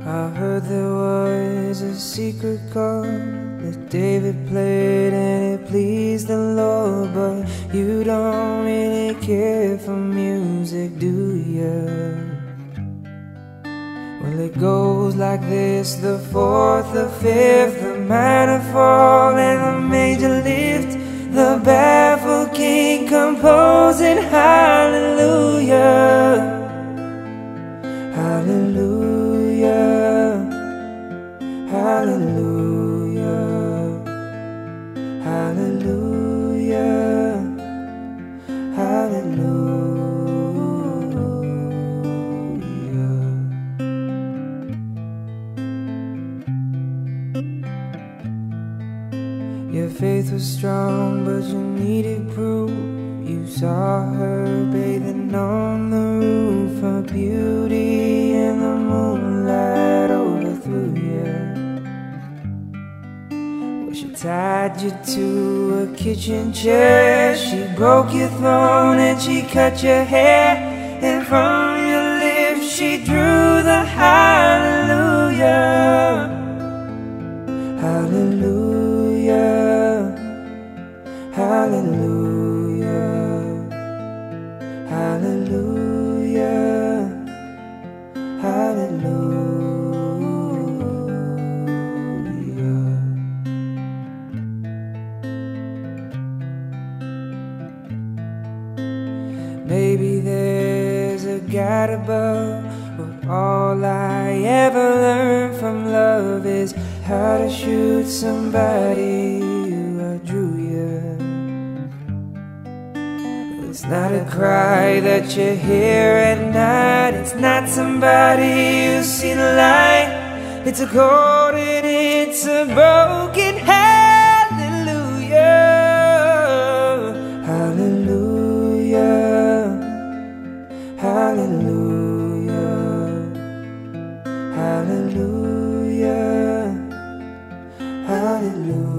I heard there was a secret chord that David played and it pleased the Lord, but you don't really care for music, do ya? Well, it goes like this: the fourth, the fifth, the minor fall and the major lift, the baffled king composing hallelujah. Hallelujah, hallelujah, hallelujah, hallelujah. Your faith was strong, but you needed proof. You saw her bathing on the roof, her beauty in the moonlight overthrew you. Well, she tied you to a kitchen chair, she broke your throne and she cut your hair, and from your lips she drew the hallelujah. Hallelujah, hallelujah, hallelujah, hallelujah. Maybe there's a God above, but all I ever learned from love is how to shoot somebody who outdrew you. It's not a cry that you hear at night, it's not somebody who's seen the light, it's a chord and it's a broken hallelujah. Hallelujah, hallelujah, hallelujah, hallelujah.